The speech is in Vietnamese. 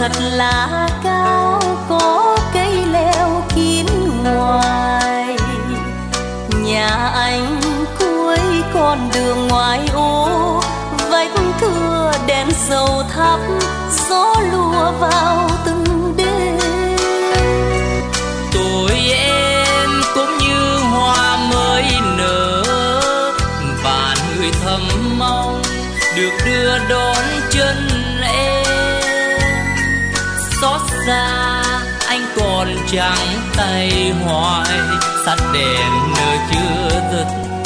chợt lá cao có cây leo kín ngoài. Nhà anh cuối con đường ngoài ô, vách thưa đèn dầu thắp, gió lùa vào từng đêm. Tuổi em cũng như hoa mới nở, và người thầm mong được đưa đón chân em. Xót xa anh còn trắng tay hoài, sát đèn nơi chưa dứt